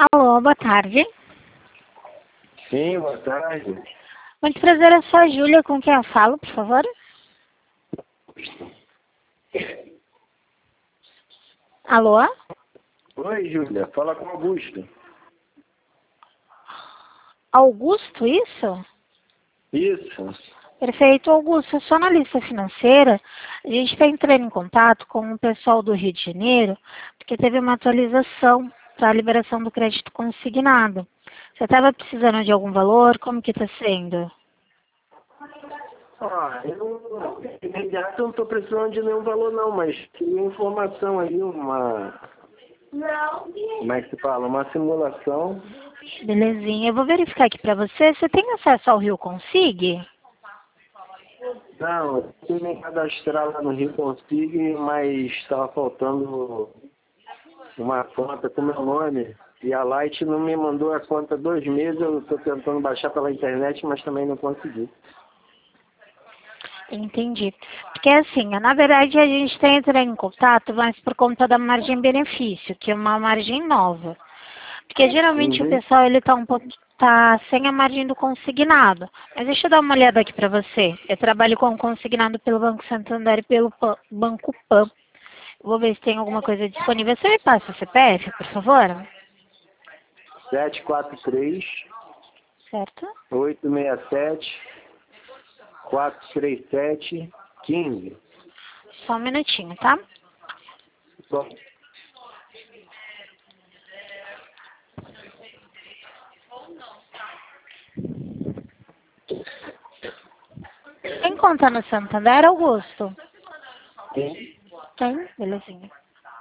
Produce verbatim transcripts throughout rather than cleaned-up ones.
Alô, boa tarde. Sim, boa tarde. Muito prazer, eu sou a Júlia, com quem eu falo, por favor? Alô? Oi, Júlia. Fala com o Augusto. Augusto, isso? Isso. Perfeito, Augusto, eu sou analista financeira. A gente está entrando em contato com o pessoal do Rio de Janeiro, porque teve uma atualização para a liberação do crédito consignado. Você estava precisando de algum valor? Como que está sendo? Ah, eu imediato não estou precisando de nenhum valor não, mas queria informação aí, uma... Como é que se fala? Uma simulação. Belezinha, eu vou verificar aqui para você. Você tem acesso ao Rio Consig? Não, eu fui me cadastrar lá no Rio Consig, mas estava faltando uma conta com meu nome. E a Light não me mandou a conta há dois meses, eu estou tentando baixar pela internet, mas também não consegui. Entendi. Porque assim, na verdade a gente está entrando em contato, mas por conta da margem benefício, que é uma margem nova. Porque geralmente o Uhum. pessoal ele tá um pouco tá sem a margem do consignado. Mas deixa eu dar uma olhada aqui para você. Eu trabalho com consignado pelo Banco Santander e pelo Pan- Banco Pan. Vou ver se tem alguma coisa disponível. Você me passa o C P F, por favor? sete quatro três, Certo? oito seis sete, quatro três sete, um cinco. Só um minutinho, tá? Bom, Tem conta no Santander, Augusto? sim. Tem? Belezinha.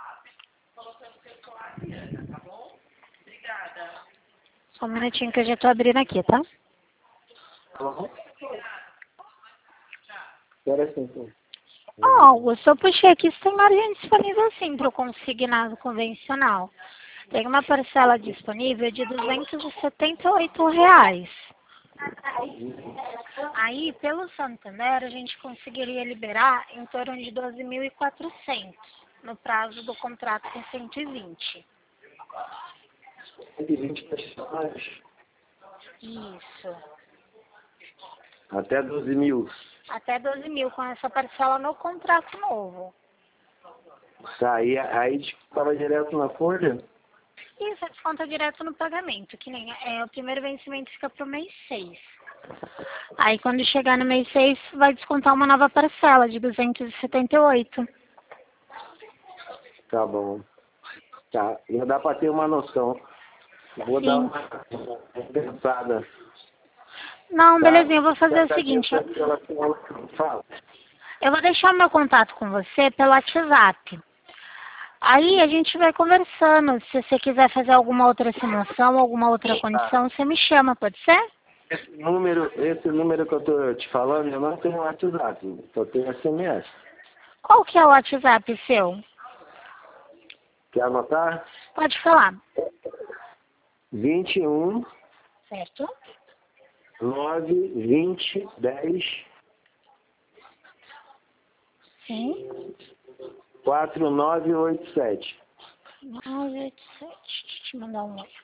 Só um minutinho que eu já tô abrindo aqui, tá? Uhum. Espera aí, então. Ó, Augusto, eu puxei aqui, se tem margem disponível sim para o consignado convencional. Tem uma parcela disponível de duzentos e setenta e oito reais. Aí, pelo Santander, a gente conseguiria liberar em torno de doze mil e quatrocentos no prazo do contrato com cento e vinte. cento e vinte pessoas, Isso. até doze mil. Até doze mil com essa parcela no contrato novo. Tá, aí, aí estava direto na folha? Isso, é desconta direto no pagamento, que nem é, o primeiro vencimento fica pro mês seis. Aí quando chegar no mês seis, vai descontar uma nova parcela de duzentos e setenta e oito. Tá bom. Tá, já dá para ter uma noção. Vou dar Sim. uma pensada. Não, Tá? belezinha, eu vou fazer o seguinte. Agradeço pela sua- Fala. Eu vou deixar meu contato com você pelo WhatsApp. Aí a gente vai conversando. Se você quiser fazer alguma outra simulação, alguma outra Tá. condição, você me chama, pode ser? Esse número, esse número que eu tô te falando, eu não tenho WhatsApp, só tenho S M S. Qual que é o WhatsApp seu? Quer anotar? Pode falar. vinte e um, Certo? nove, vinte, dez, Sim. quatro nove oito sete. nove oito sete. Deixa eu te mandar um oi.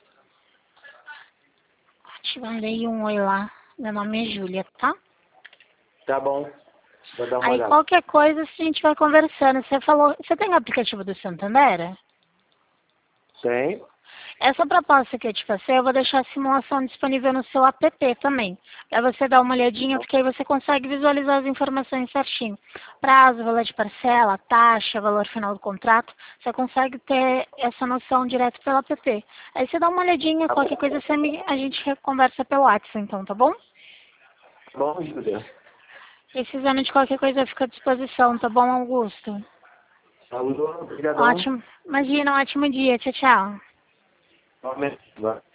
Te mandei um oi lá. Meu nome é Júlia, tá? Tá bom. Vou dar uma Aí olhada. qualquer coisa a gente vai conversando. Você falou, você tem o aplicativo do Santander? Tem? Essa proposta que eu te passei, eu vou deixar a simulação disponível no seu app também. Para você dar uma olhadinha, porque aí você consegue visualizar as informações certinho. Prazo, valor de parcela, taxa, valor final do contrato. Você consegue ter essa noção direto pelo app. Aí você dá uma olhadinha, Tá qualquer bom. coisa você me, a gente conversa pelo WhatsApp, então, tá bom? Tá bom, Júlia. Precisando de qualquer coisa, fica à disposição, tá bom, Augusto? Falou, obrigadão. Ótimo. Imagina, um ótimo dia. Tchau, tchau. Vai.